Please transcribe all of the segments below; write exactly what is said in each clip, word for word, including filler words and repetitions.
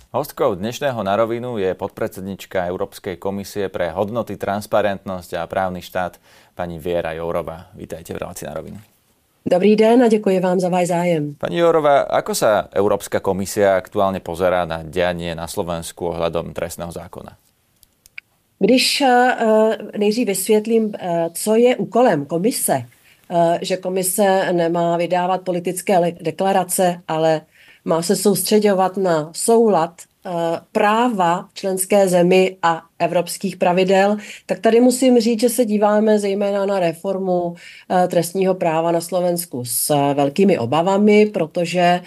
Hostkou dnešného Na rovinu je podpredsednička Európskej komisie pre hodnoty, transparentnosť a právny štát, pani Věra Jourová. Vítajte v relácii Na rovinu. Dobrý den a děkuji vám za váš zájem. Pani Jourová, ako sa Európska komisia aktuálne pozerá na dianie na Slovensku ohľadom trestného zákona? Když nejdřív vysvětlím, co je úkolem komise, že komise nemá vydávat politické deklarace, ale má se soustředovat na soulad práva členské zemi a evropských pravidel, tak tady musím říct, že se díváme zejména na reformu trestního práva na Slovensku s velkými obavami, protože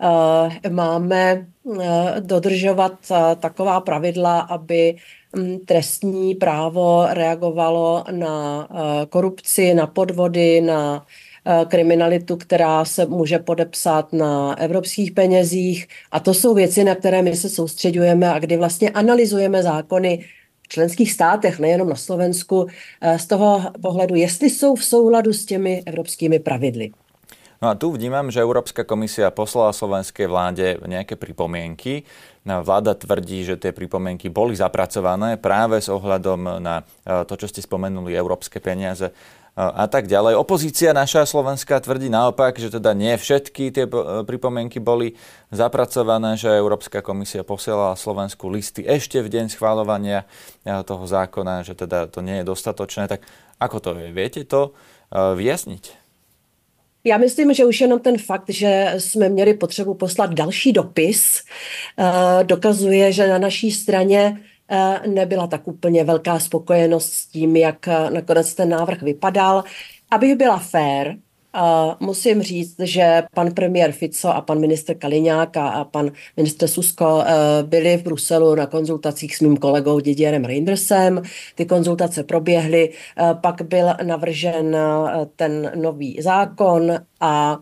máme dodržovat taková pravidla, aby trestní právo reagovalo na korupci, na podvody, na kriminalitu, která se může podepsat na evropských penězích. A to jsou věci, na které my se soustředujeme a kdy vlastně analyzujeme zákony v členských státech, nejenom na Slovensku, z toho pohledu, jestli jsou v souladu s těmi evropskými pravidly. No a tu vnímam, že Európska komisia poslala slovenskej vláde nejaké pripomienky. Vláda tvrdí, že tie pripomienky boli zapracované práve s ohľadom na to, čo ste spomenuli, európske peniaze a tak ďalej. Opozícia naša slovenská tvrdí naopak, že teda nie všetky tie pripomienky boli zapracované, že Európska komisia posielala Slovensku listy ešte v deň schvaľovania toho zákona, že teda to nie je dostatočné. Tak ako to je? Viete to vyjasniť? Já myslím, že už jenom ten fakt, že jsme měli potřebu poslat další dopis, dokazuje, že na naší straně nebyla tak úplně velká spokojenost s tím, jak nakonec ten návrh vypadal. Abych byla fair, musím říct, že pan premiér Fico a pan ministr Kaliňák a pan ministr Susko byli v Bruselu na konzultacích s mým kolegou Didierem Reindersem. Ty konzultace proběhly, pak byl navržen ten nový zákon a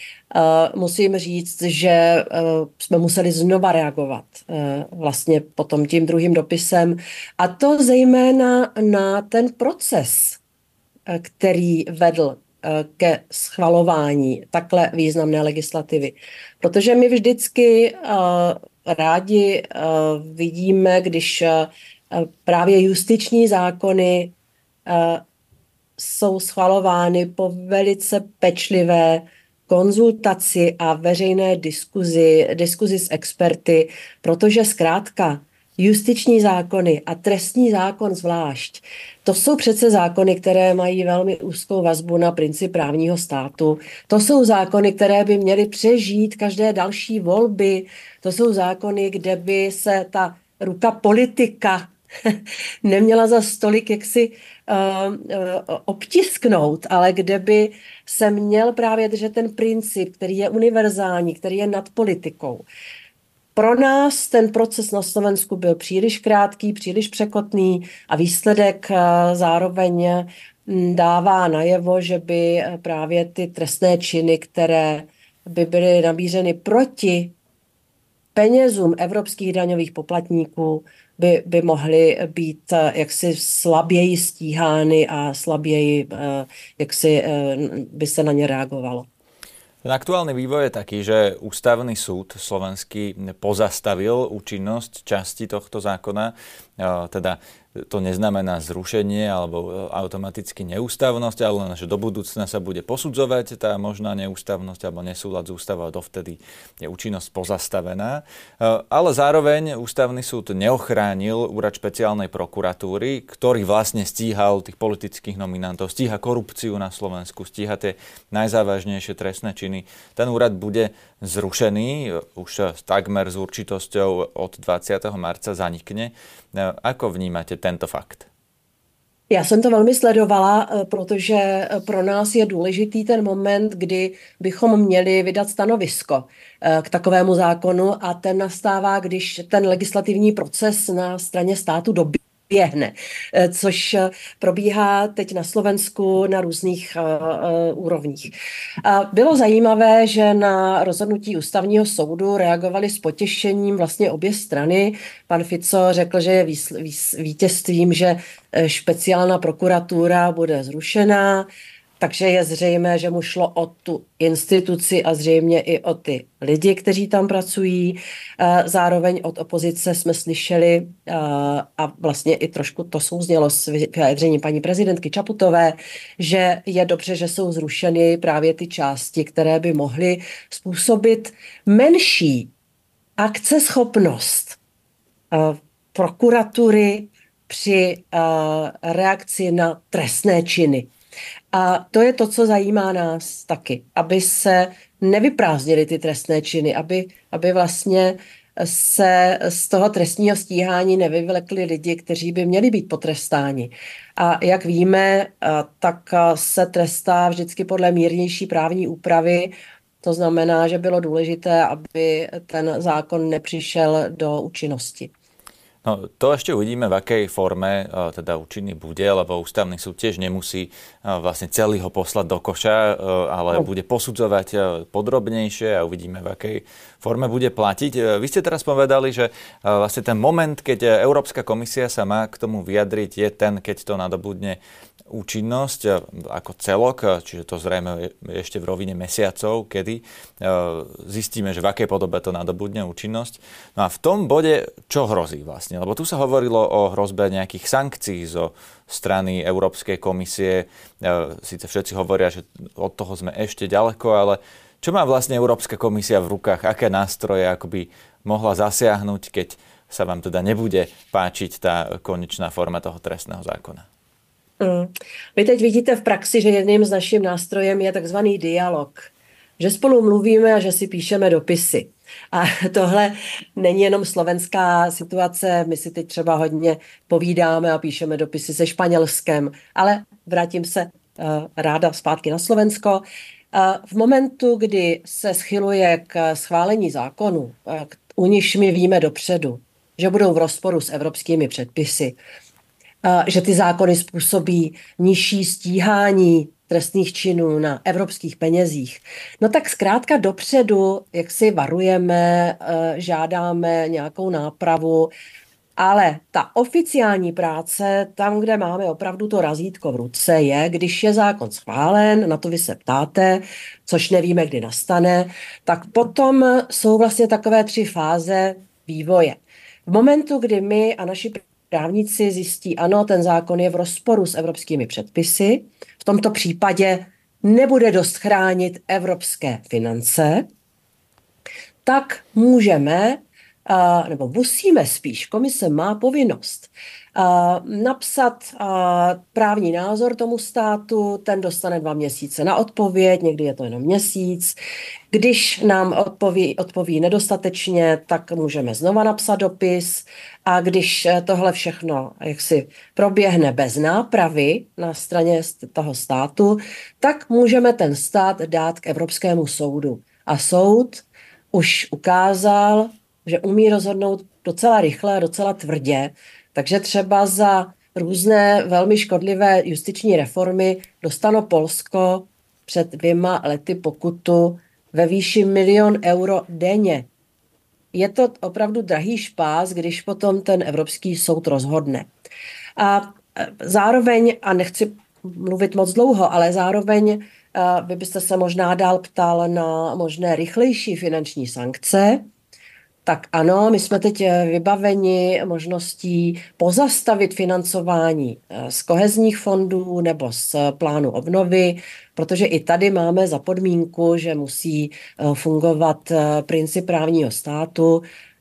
musím říct, že jsme museli znova reagovat vlastně potom tím druhým dopisem a to zejména na ten proces, který vedl ke schvalování takhle významné legislativy. Protože my vždycky uh, rádi uh, vidíme, když uh, právě justiční zákony uh, jsou schvalovány po velice pečlivé konzultaci a veřejné diskuzi, diskuzi s experty, protože zkrátka justiční zákony a trestní zákon zvlášť, to jsou přece zákony, které mají velmi úzkou vazbu na princip právního státu. To jsou zákony, které by měly přežít každé další volby. To jsou zákony, kde by se ta ruka politika neměla za stolik jaksi uh, uh, obtisknout, ale kde by se měl právě držet ten princip, který je univerzální, který je nad politikou. Pro nás ten proces na Slovensku byl příliš krátký, příliš překotný a výsledek zároveň dává najevo, že by právě ty trestné činy, které by byly namířeny proti penězům evropských daňových poplatníků, by, by mohly být jaksi slaběji stíhány a slaběji jaksi by se na ně reagovalo. Ten aktuálny vývoj je taký, že Ústavný súd slovenský pozastavil účinnosť časti tohto zákona. Teda to neznamená zrušenie alebo automaticky neústavnosť, ale len, že do budúcna sa bude posudzovať tá možná neústavnosť alebo nesúlad z ústavou, a dovtedy je účinnosť pozastavená. Ale zároveň Ústavný súd neochránil úrad špeciálnej prokuratúry, ktorý vlastne stíhal tých politických nominantov, stíha korupciu na Slovensku, stíha tie najzávažnejšie trestné činy. Ten úrad bude zrušený, už takmer s určitosťou od dvadsiateho marca zanikne. Ako vnímáte tento fakt? Já jsem to velmi sledovala, protože pro nás je důležitý ten moment, kdy bychom měli vydat stanovisko k takovému zákonu a ten nastává, když ten legislativní proces na straně státu doběhne. běhne, což probíhá teď na Slovensku na různých uh, úrovních. A bylo zajímavé, že na rozhodnutí Ústavního soudu reagovali s potěšením vlastně obě strany. Pan Fico řekl, že je výs, výs, vítězstvím, že špeciálna prokuratura bude zrušená Takže je zřejmé, že mu šlo o tu instituci a zřejmě i o ty lidi, kteří tam pracují. Zároveň od opozice jsme slyšeli, a vlastně i trošku to souznělo s vyjádřením paní prezidentky Čaputové, že je dobře, že jsou zrušeny právě ty části, které by mohly způsobit menší akceschopnost prokuratury při reakci na trestné činy. A to je to, co zajímá nás taky, aby se nevyprázdnily ty trestné činy, aby, aby vlastně se z toho trestního stíhání nevyvlekli lidi, kteří by měli být potrestáni. A jak víme, tak se trestá vždycky podle mírnější právní úpravy. To znamená, že bylo důležité, aby ten zákon nepřišel do účinnosti. No, to ešte uvidíme, v akej forme teda účinný bude, lebo ústavný súd tiež nemusí vlastne celý ho poslať do koša, ale bude posudzovať podrobnejšie a uvidíme, v akej forme bude platiť. Vy ste teraz povedali, že vlastne ten moment, keď Európska komisia sa má k tomu vyjadriť, je ten, keď to nadobudne účinnosť ako celok, čiže to zrejme ešte v rovine mesiacov, kedy zistíme, že v akej podobe to nadobudne účinnosť. No a v tom bode, čo hrozí vlastne? Lebo tu sa hovorilo o hrozbe nejakých sankcií zo strany Európskej komisie. Síce všetci hovoria, že od toho sme ešte ďaleko, ale čo má vlastne Európska komisia v rukách? Aké nástroje akoby mohla zasiahnuť, keď sa vám teda nebude páčiť tá konečná forma toho trestného zákona? Mm. Vy teď vidíte v praxi, že jedním z naším nástrojem je takzvaný dialog. Že spolu mluvíme a že si píšeme dopisy. A tohle není jenom slovenská situace, my si teď třeba hodně povídáme a píšeme dopisy se Španělskem, ale vrátím se uh, ráda zpátky na Slovensko. Uh, v momentu, kdy se schyluje k schválení zákonu, uh, u nichž my víme dopředu, že budou v rozporu s evropskými předpisy, že ty zákony způsobí nižší stíhání trestných činů na evropských penězích. No tak zkrátka dopředu, jak si varujeme, žádáme nějakou nápravu, ale ta oficiální práce, tam, kde máme opravdu to razítko v ruce, je, když je zákon schválen, na to vy se ptáte, což nevíme, kdy nastane, tak potom jsou vlastně takové tři fáze vývoje. V momentu, kdy my a naši právníci zjistí, ano, ten zákon je v rozporu s evropskými předpisy, v tomto případě nebude dost chránit evropské finance, tak můžeme, nebo musíme spíš, komise má povinnost napsat právní názor tomu státu, ten dostane dva měsíce na odpověď, někdy je to jenom měsíc. Když nám odpoví, odpoví nedostatečně, tak můžeme znova napsat dopis a když tohle všechno jaksi proběhne bez nápravy na straně toho státu, tak můžeme ten stát dát k Evropskému soudu. A soud už ukázal, že umí rozhodnout docela rychle a docela tvrdě, takže třeba za různé velmi škodlivé justiční reformy dostalo Polsko před dvěma lety pokutu ve výši milion euro denně. Je to opravdu drahý špás, když potom ten Evropský soud rozhodne. A zároveň, a nechci mluvit moc dlouho, ale zároveň vy byste se možná dál ptal na možné rychlejší finanční sankce, tak ano, my jsme teď vybaveni možností pozastavit financování z kohezních fondů nebo z plánu obnovy, protože i tady máme za podmínku, že musí fungovat princip právního státu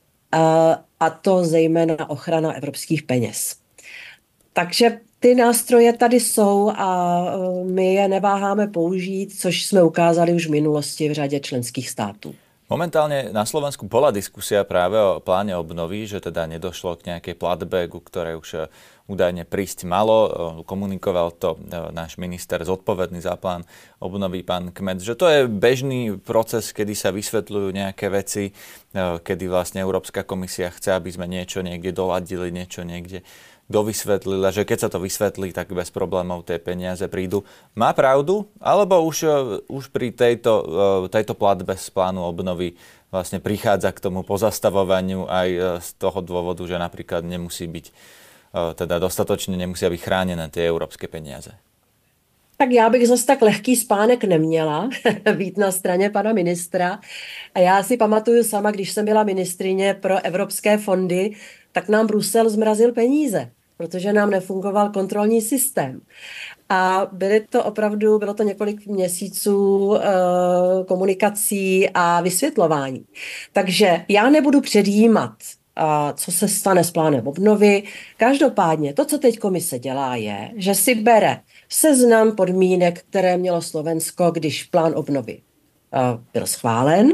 a to zejména ochrana evropských peněz. Takže ty nástroje tady jsou a my je neváháme použít, což jsme ukázali už v minulosti v řadě členských států. Momentálne na Slovensku bola diskusia práve o pláne obnovy, že teda nedošlo k nejakej platbe, ku ktorej už údajne prísť malo. Komunikoval to náš minister zodpovedný za plán obnovy, pán Kmet, že to je bežný proces, kedy sa vysvetľujú nejaké veci, kedy vlastne Európska komisia chce, aby sme niečo niekde doladili, niečo niekde dovysvetlila, že keď sa to vysvetlí, tak bez problémov tie peniaze prídu. Má pravdu? Alebo už, už pri tejto, tejto platbe z plánu obnovy vlastne prichádza k tomu pozastavovaniu aj z toho dôvodu, že napríklad nemusí byť, teda dostatočne nemusia byť chránené tie európske peniaze? Tak já bych zase tak lehký spánek neměla být na straně pana ministra. A já si pamatuju sama, když jsem byla ministrině pro evropské fondy, tak nám Brusel zmrazil peníze, protože nám nefungoval kontrolní systém. A byly to opravdu, bylo to několik měsíců uh, komunikací a vysvětlování. Takže já nebudu předjímat, uh, co se stane s plánem obnovy. Každopádně to, co teď komise dělá, je, že si bere seznam podmínek, které mělo Slovensko, když plán obnovy uh, byl schválen,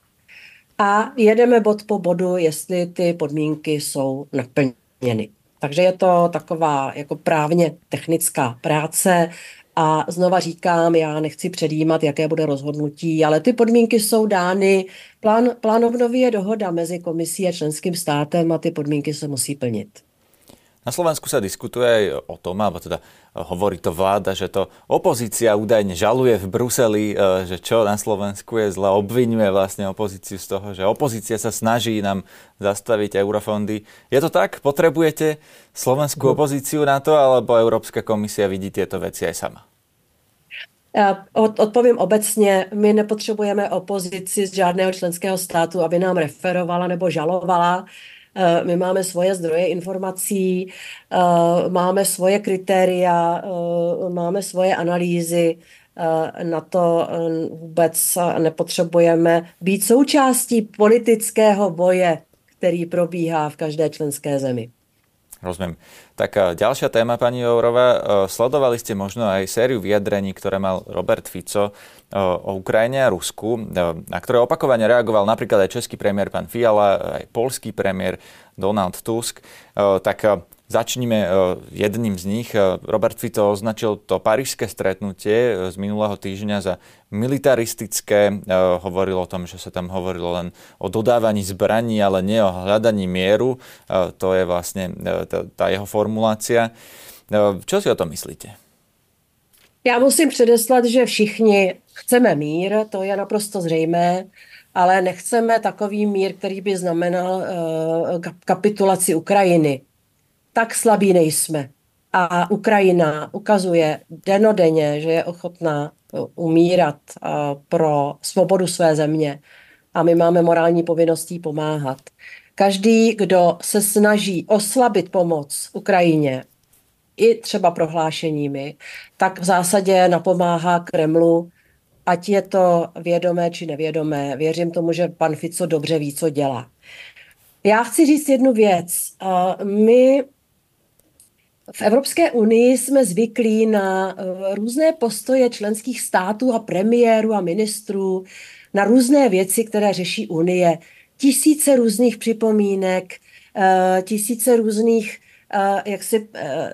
a jedeme bod po bodu, jestli ty podmínky jsou naplněny. Takže je to taková jako právně technická práce a znova říkám, já nechci předjímat, jaké bude rozhodnutí, ale ty podmínky jsou dány. Plán, plán obnovy je dohoda mezi komisí a členským státem a ty podmínky se musí plnit. Na Slovensku sa diskutuje aj o tom, alebo teda hovorí to vláda, že to opozícia údajne žaluje v Bruseli, že čo na Slovensku je zle, obviňuje vlastne opozíciu z toho, že opozícia sa snaží nám zastaviť eurofondy. Je to tak? Potrebujete slovenskú opozíciu na to, alebo Európska komisia vidí tieto veci aj sama? Odpovím obecně, my nepotřebujeme opozici z žádného členského státu, aby nám referovala nebo žalovala. My máme svoje zdroje informací, máme svoje kritéria, máme svoje analýzy, na to vůbec nepotřebujeme být součástí politického boje, který probíhá v každé členské zemi. Rozumiem. Tak ďalšia téma, pani Jourová. Sledovali ste možno aj sériu vyjadrení, ktoré mal Robert Fico o Ukrajine a Rusku, na ktoré opakovane reagoval napríklad aj český premiér pán Fiala, aj poľský premiér Donald Tusk. Tak začníme jedným z nich. Robert Fico označil to parížské stretnutie z minulého týždňa za militaristické. Hovoril o tom, že sa tam hovorilo len o dodávaní zbraní, ale nie o hľadaní mieru. To je vlastne tá jeho formulácia. Čo si o tom myslíte? Já musím předeslat, že všichni chceme mír, to je naprosto zřejmé, ale nechceme takový mír, který by znamenal kapitulaci Ukrajiny. Tak slabí nejsme. A Ukrajina ukazuje denodenně, že je ochotná umírat pro svobodu své země. A my máme morální povinností pomáhat. Každý, kdo se snaží oslabit pomoc Ukrajině, i třeba prohlášeními, tak v zásadě napomáhá Kremlu, ať je to vědomé či nevědomé. Věřím tomu, že pan Fico dobře ví, co dělá. Já chci říct jednu věc. My v Evropské unii jsme zvyklí na různé postoje členských států a premiérů a ministrů, na různé věci, které řeší Unie. Tisíce různých připomínek, tisíce různých jaksi,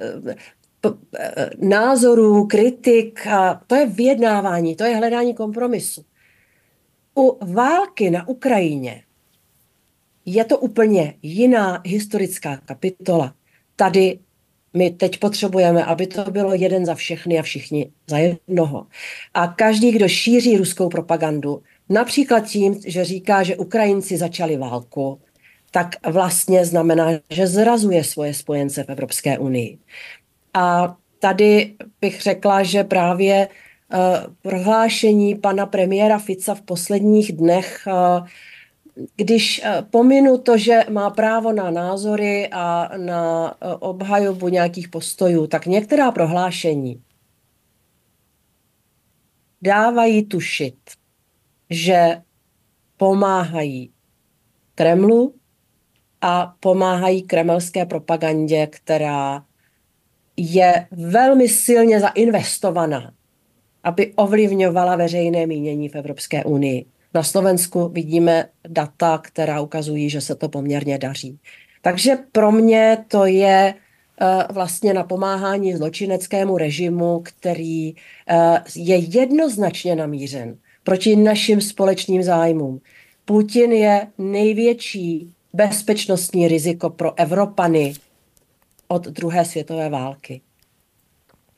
názorů, kritik. To je vyjednávání, to je hledání kompromisu. U války na Ukrajině je to úplně jiná historická kapitola. Tady my teď potřebujeme, aby to bylo jeden za všechny a všichni za jednoho. A každý, kdo šíří ruskou propagandu, například tím, že říká, že Ukrajinci začali válku, tak vlastně znamená, že zrazuje svoje spojence v Evropské unii. A tady bych řekla, že právě uh, prohlášení pana premiéra Fica v posledních dnech, uh, když uh, pominu to, že má právo na názory a na uh, obhajobu nějakých postojů, tak některá prohlášení dávají tušit, že pomáhají Kremlu a pomáhají kremelské propagandě, která je velmi silně zainvestovaná, aby ovlivňovala veřejné mínění v Evropské unii. Na Slovensku vidíme data, která ukazují, že se to poměrně daří. Takže pro mě to je uh, vlastně napomáhání zločineckému režimu, který uh, je jednoznačně namířen proti našim společným zájmům. Putin je největší bezpečnostní riziko pro Evropany od druhé světové války.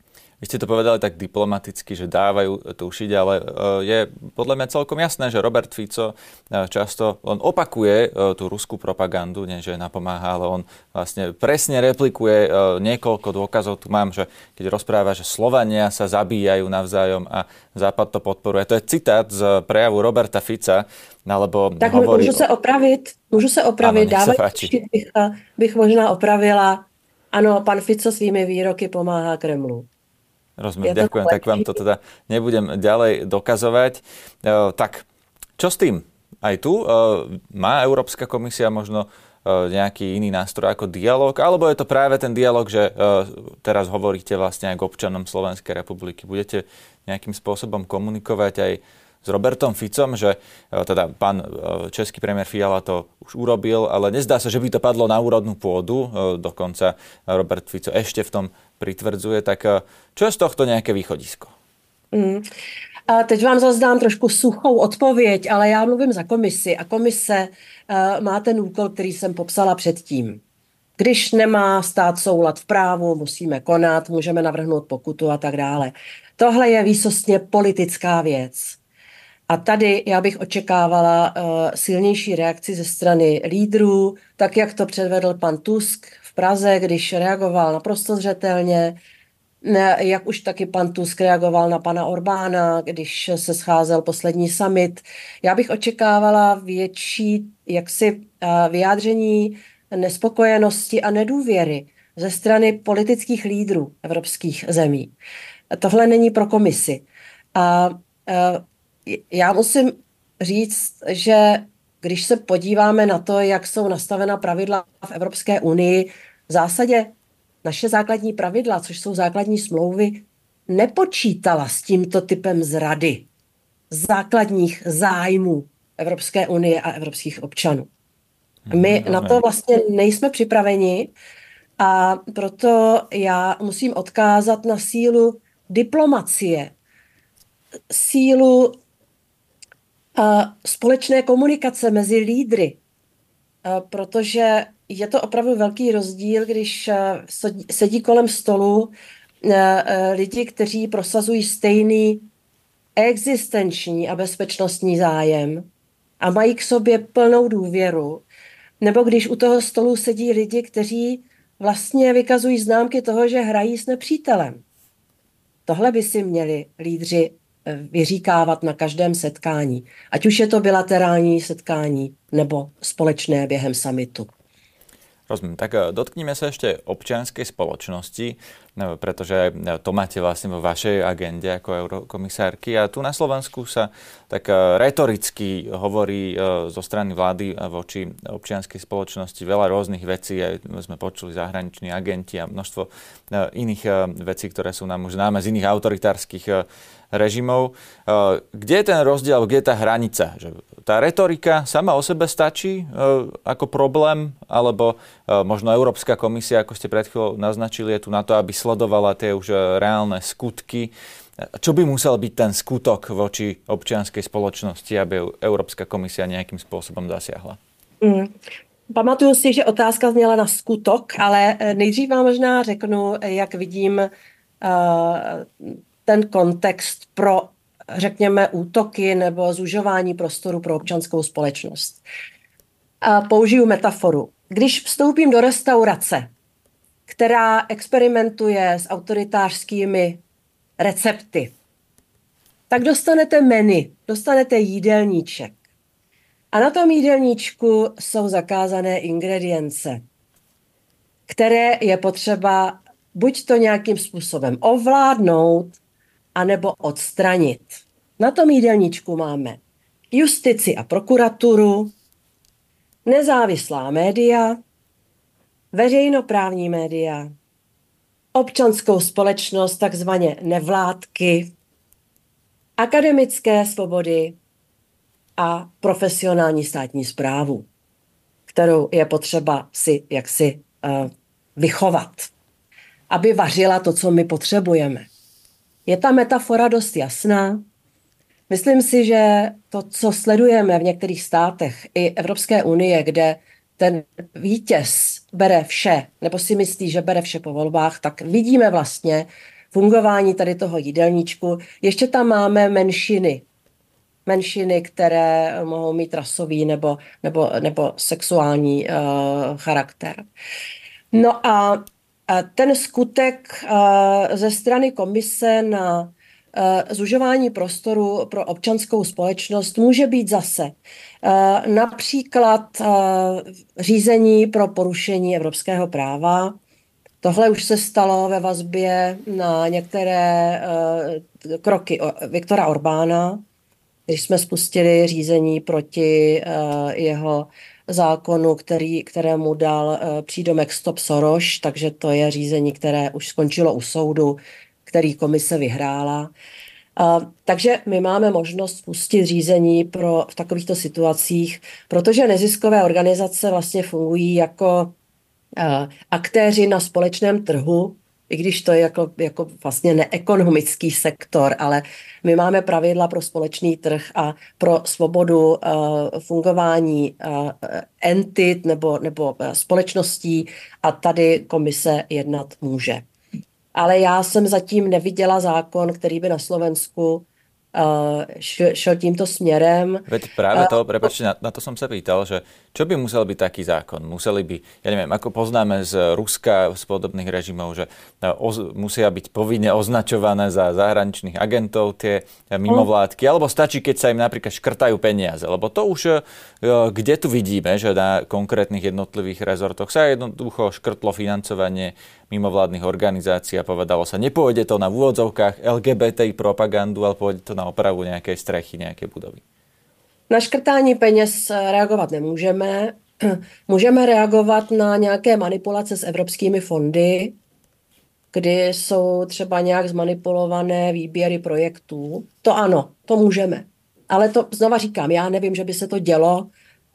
Vy ste to povedali tak diplomaticky, že dávajú tušiť, ale je podľa mňa celkom jasné, že Robert Fico často on opakuje tú ruskú propagandu, nie že napomáha, ale on vlastne presne replikuje niekoľko dôkazov. Tu mám, že keď rozpráva, že Slovania sa zabíjajú navzájom a Západ to podporuje. To je citát z prejavu Roberta Fica, alebo tak hovorí... můžu se opravit, můžu se opravit, dávajú tušiť bych, bych možná opravila. Ano, pan Fico svými výroky pomáhá Kremlu. Rozumiem, ďakujem, tak vám to teda nebudem ďalej dokazovať. E, tak, čo s tým? Aj tu e, má Európska komisia možno e, nejaký iný nástroj ako dialog, alebo je to práve ten dialog, že e, teraz hovoríte vlastne aj k občanom Slovenskej republiky. Budete nejakým spôsobom komunikovať aj s Robertom Ficom, že teda pán český premiér Fiala to už urobil, ale nezdá sa, že by to padlo na úrodnú pôdu. Dokonca Robert Fico ešte v tom pritvrdzuje. Tak čo je z tohto nejaké východisko? Mm. A teď vám zase dám trošku suchou odpověď, ale já mluvím za komisi a komise uh, má ten úkol, který jsem popsala předtím. Když nemá stát soulad v právu, musíme konat, můžeme navrhnout pokutu a tak dále. Tohle je výsostně politická věc. A tady já bych očekávala uh, silnější reakci ze strany lídrů, tak jak to předvedl pan Tusk v Praze, když reagoval naprosto zřetelně, ne, jak už taky pan Tusk reagoval na pana Orbána, když se scházel poslední summit. Já bych očekávala větší jaksi uh, vyjádření nespokojenosti a nedůvěry ze strany politických lídrů evropských zemí. Tohle není pro komisi. A uh, Já musím říct, že když se podíváme na to, jak jsou nastavena pravidla v Evropské unii, v zásadě naše základní pravidla, což jsou základní smlouvy, nepočítala s tímto typem zrady základních zájmů Evropské unie a evropských občanů. My na to vlastně nejsme připraveni a proto já musím odkázat na sílu diplomacie, sílu a společné komunikace mezi lídry, a protože je to opravdu velký rozdíl, když sedí kolem stolu lidi, kteří prosazují stejný existenční a bezpečnostní zájem a mají k sobě plnou důvěru, nebo když u toho stolu sedí lidi, kteří vlastně vykazují známky toho, že hrají s nepřítelem. Tohle by si měli lídři vyříkávat na každém setkání. Ať už je to bilaterální setkání nebo společné během summitu. Rozumiem. Tak dotknime sa ešte občianskej spoločnosti, pretože to máte vlastne vo vašej agende ako eurokomisárky. A tu na Slovensku sa tak retoricky hovorí zo strany vlády voči občianskej spoločnosti veľa rôznych vecí. Aj sme počuli zahraniční agenti a množstvo iných vecí, ktoré sú nám už známe z iných autoritárskych režimov. Kde je ten rozdiel, kde je tá hranica? Že tá retorika sama o sebe stačí ako problém, alebo možno Európska komisia, ako ste pred chvíľou naznačili, je tu na to, aby sledovala tie už reálne skutky. Čo by musel byť ten skutok voči občianskej spoločnosti, aby Európska komisia nejakým spôsobom zasiahla? Mm. Pamatuju si, že otázka zněla na skutok, ale nejdřív vám možná řeknu, jak vidím uh, ten kontext pro, řekněme, útoky nebo zužování prostoru pro občanskou společnost. A použiju metaforu. Když vstoupím do restaurace, která experimentuje s autoritářskými recepty, tak dostanete menu, dostanete jídelníček. A na tom jídelníčku jsou zakázané ingredience, které je potřeba buď to nějakým způsobem ovládnout, anebo odstranit. Na tom jídelníčku máme justici a prokuraturu, nezávislá média, veřejnoprávní média, občanskou společnost, takzvaně nevládky, akademické svobody a profesionální státní správu, kterou je potřeba si jaksi uh, vychovat, aby vařila to, co my potřebujeme. Je ta metafora dost jasná. Myslím si, že to, co sledujeme v některých státech i Evropské unie, kde ten vítěz bere vše, nebo si myslí, že bere vše po volbách, tak vidíme vlastně fungování tady toho jídelníčku. Ještě tam máme menšiny. Menšiny, které mohou mít rasový nebo, nebo, nebo sexuální uh, charakter. No a, a ten skutek uh, ze strany komise na uh, zužování prostoru pro občanskou společnost může být zase uh, například uh, řízení pro porušení evropského práva. Tohle už se stalo ve vazbě na některé uh, kroky Viktora Orbána, když jsme spustili řízení proti uh, jeho zákonu, který, kterému dal uh, přídomek Stop Soros, takže to je řízení, které už skončilo u soudu, který komise vyhrála. Uh, takže my máme možnost spustit řízení pro, v takovýchto situacích, protože neziskové organizace vlastně fungují jako uh, aktéři na společném trhu, i když to je jako, jako vlastně neekonomický sektor, ale my máme pravidla pro společný trh a pro svobodu uh, fungování uh, entit nebo, nebo uh, společností a tady komise jednat může. Ale já jsem zatím neviděla zákon, který by na Slovensku uh, šel tímto směrem. Veď práve to, prepáčte, na, na to som sa pýtal, že čo by musel byť taký zákon? Museli by, ja neviem, ako poznáme z Ruska, z podobných režimov, že oz, musia byť povinne označované za zahraničných agentov tie mimovládky, alebo stačí, keď sa im napríklad škrtajú peniaze, lebo to už, kde tu vidíme, že na konkrétnych jednotlivých rezortoch sa jednoducho škrtlo financovanie mimovládnych organizácií a povedalo sa, nepôjde to na v úvodzovkách el gé bé té propagandu, ale pôjde to na opravu nejakej strechy, nejakej budovy. Na škrtání peněz reagovat nemůžeme. Můžeme reagovat na nějaké manipulace s evropskými fondy, kdy jsou třeba nějak zmanipulované výběry projektů. To ano, to můžeme. Ale to znova říkám, já nevím, že by se to dělo.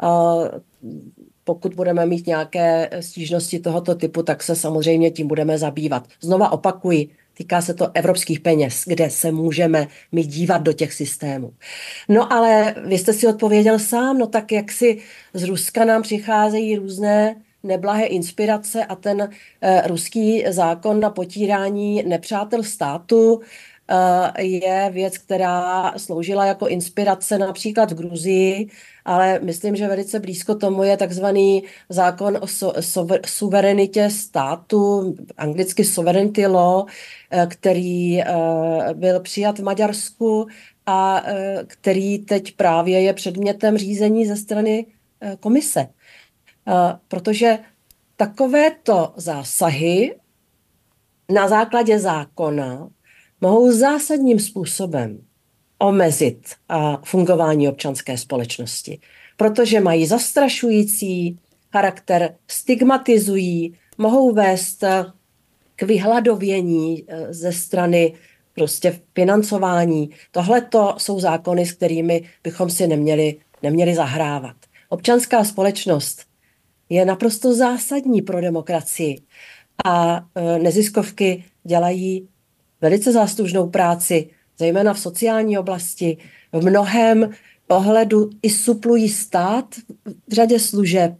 Pokud budeme mít nějaké stížnosti tohoto typu, tak se samozřejmě tím budeme zabývat. Znova opakuji, týká se to evropských peněz, kde se můžeme my dívat do těch systémů. No ale vy jste si odpověděl sám, no tak jak si z Ruska nám přicházejí různé neblahé inspirace a ten eh, ruský zákon na potírání nepřátel státu eh, je věc, která sloužila jako inspirace například v Gruzii, ale myslím, že velice blízko tomu je takzvaný zákon o so, so, suverenitě státu, anglicky sovereignty law, který byl přijat v Maďarsku a který teď právě je předmětem řízení ze strany komise. Protože takovéto zásahy na základě zákona mohou zásadním způsobem omezit fungování občanské společnosti, protože mají zastrašující charakter, stigmatizují, mohou vést k vyhladovění ze strany prostě financování. Tohle to jsou zákony, s kterými bychom si neměli, neměli zahrávat. Občanská společnost je naprosto zásadní pro demokracii a neziskovky dělají velice záslužnou práci, zejména v sociální oblasti. V mnohém ohledu i suplují stát v řadě služeb.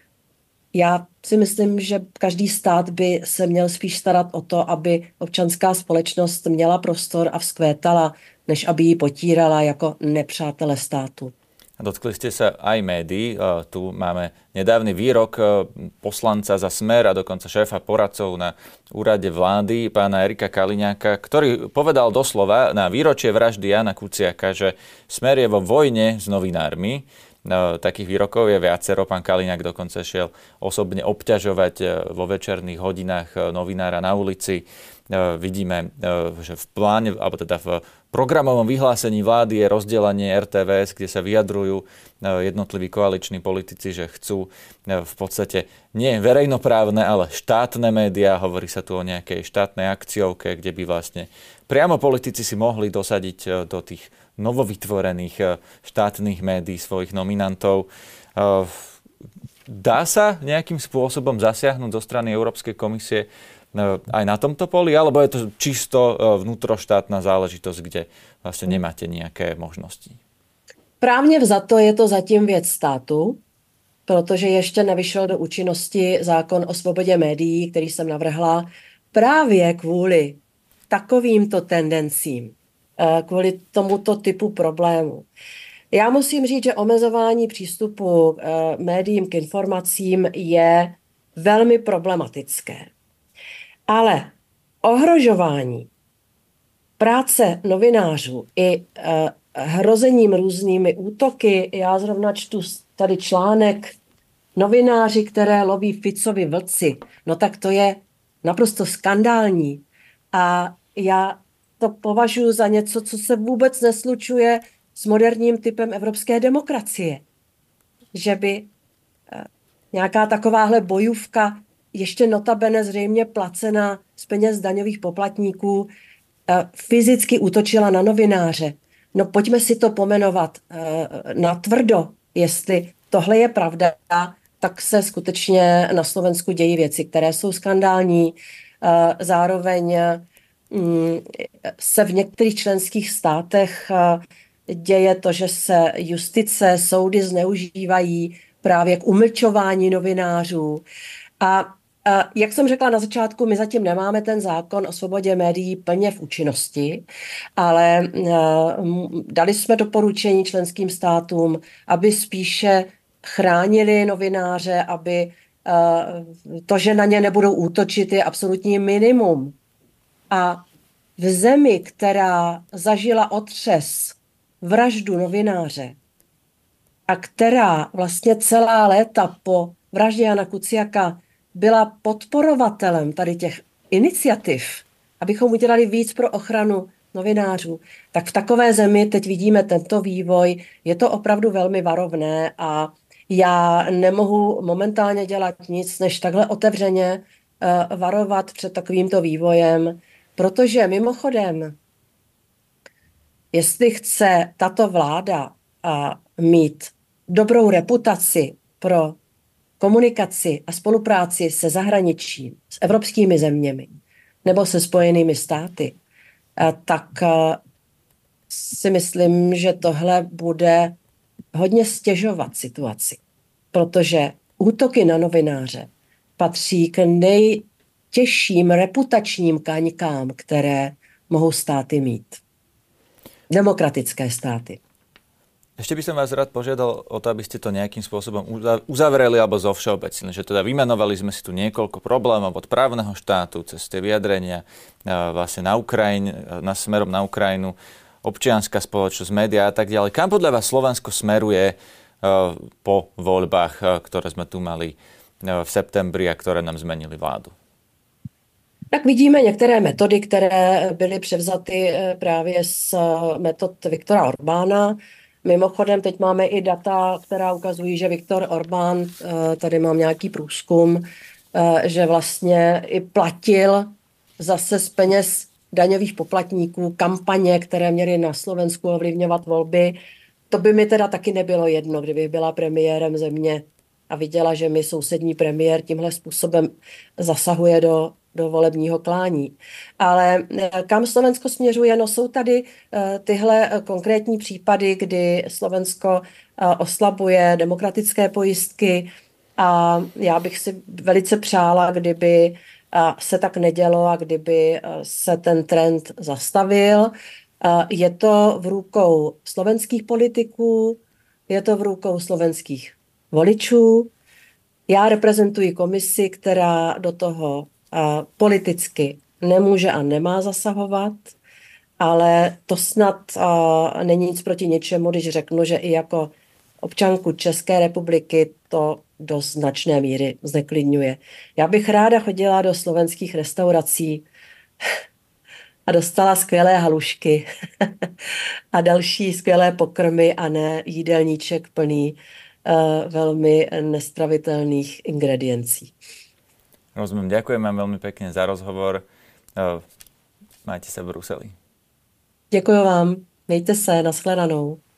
Já si myslím, že každý stát by se měl spíš starat o to, aby občanská společnost měla prostor a vzkvétala, než aby ji potírala jako nepřátele státu. Dotkli ste sa aj médií. Tu máme nedávny výrok poslanca za Smer a dokonca šéfa poradcov na úrade vlády, pána Erika Kaliňáka, ktorý povedal doslova na výročie vraždy Jána Kuciaka, že Smer je vo vojne s novinármi. Takých výrokov je viacero. Pán Kaliňák dokonca šiel osobne obťažovať vo večerných hodinách novinára na ulici. Vidíme, že v pláne, alebo teda v programovom vyhlásení vlády je rozdelenie er té vé es, kde sa vyjadrujú jednotliví koaliční politici, že chcú v podstate nie verejnoprávne, ale štátne médiá. Hovorí sa tu o nejakej štátnej akciovke, kde by vlastne priamo politici si mohli dosadiť do tých novovytvorených štátnych médií svojich nominantov. Dá sa nejakým spôsobom zasiahnuť zo strany Európskej komisie aj na tomto poli, alebo je to čisto vnútroštátna záležitosť, kde vlastne nemáte nejaké možnosti? Právně vzato je to zatím věc státu, protože ještě nevyšel do účinnosti zákon o svobodě médií, který jsem navrhla právě kvůli takovýmto tendencím, kvůli tomuto typu problému. Já musím říct, že omezování přístupu k médiím, k informacím je velmi problematické. Ale ohrožování práce novinářů i hrozením různými útoky, já zrovna čtu tady článek novináři, které loví Ficovi vlci, no tak to je naprosto skandální. A já to považuji za něco, co se vůbec neslučuje s moderním typem evropské demokracie. Že by nějaká takováhle bojůvka, ještě notabene zřejmě placená z peněz daňových poplatníků, fyzicky útočila na novináře. No pojďme si to pomenovat natvrdo, jestli tohle je pravda, tak se skutečně na Slovensku dějí věci, které jsou skandální. Zároveň se v některých členských státech děje to, že se justice, soudy zneužívají právě k umlčování novinářů. A jak jsem řekla na začátku, my zatím nemáme ten zákon o svobodě médií plně v účinnosti, ale dali jsme doporučení členským státům, aby spíše chránili novináře, aby to, že na ně nebudou útočit, je absolutní minimum. A v zemi, která zažila otřes, vraždu novináře a která vlastně celá léta po vraždě Jana Kuciaka byla podporovatelem tady těch iniciativ, abychom udělali víc pro ochranu novinářů, tak v takové zemi teď vidíme tento vývoj. Je to opravdu velmi varovné a já nemohu momentálně dělat nic, než takhle otevřeně uh, varovat před takovýmto vývojem, protože mimochodem, jestli chce tato vláda uh, mít dobrou reputaci pro komunikaci a spolupráci se zahraničím, s evropskými zeměmi nebo se Spojenými státy, tak si myslím, že tohle bude hodně stěžovat situaci, protože útoky na novináře patří k nejtěžším reputačním kaňkám, které mohou státy mít. Demokratické státy. Ešte by som vás rád požiadal o to, aby ste to nejakým spôsobom uzavreli alebo zovšeobecnili, že teda vymenovali sme si tu niekoľko problémov od právneho štátu cez tie vyjadrenia vlastne na Ukrajine, na smerom na Ukrajinu, občianská spoločnosť, médiá a tak ďalej. Kam podľa vás Slovensko smeruje po voľbách, ktoré sme tu mali v septembri a ktoré nám zmenili vládu? Tak vidíme některé metody, které byly převzaty právě z metod Viktora Orbána. Mimochodem, teď máme i data, která ukazují, že Viktor Orbán, tady mám nějaký průzkum, že vlastně i platil zase z peněz daňových poplatníků kampaně, které měly na Slovensku ovlivňovat volby. To by mi teda taky nebylo jedno, kdybych byla premiérem země a viděla, že mi sousední premiér tímhle způsobem zasahuje do do volebního klání. Ale kam Slovensko směřuje? No jsou tady tyhle konkrétní případy, kdy Slovensko oslabuje demokratické pojistky a já bych si velice přála, kdyby se tak nedělo a kdyby se ten trend zastavil. Je to v rukou slovenských politiků, je to v rukou slovenských voličů. Já reprezentuji komisi, která do toho a politicky nemůže a nemá zasahovat, ale to snad a, není nic proti ničemu, když řeknu, že i jako občanku České republiky to do značné míry zneklidňuje. Já bych ráda chodila do slovenských restaurací a dostala skvělé halušky a další skvělé pokrmy a ne jídelníček plný uh, velmi nestravitelných ingrediencí. Rozumiem, ďakujem vám veľmi pekne za rozhovor. Majte sa v Bruseli. Děkuji vám, mějte se, nashledanou.